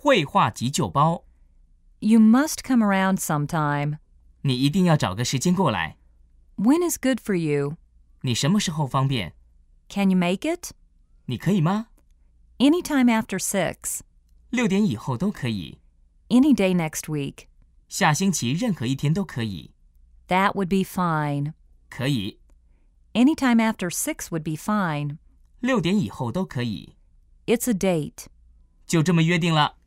绘画急救包。 You must come around sometime. 你一定要找个时间过来。 When is good for you? 你什么时候方便？ Can you make it? 你可以吗？ Anytime after 6. 6点以后都可以。 Any day next week. 下星期任何一天都可以。 That would be fine. 可以。 Anytime after 6 would be fine. 6点以后都可以。 It's a date. 就这么约定了。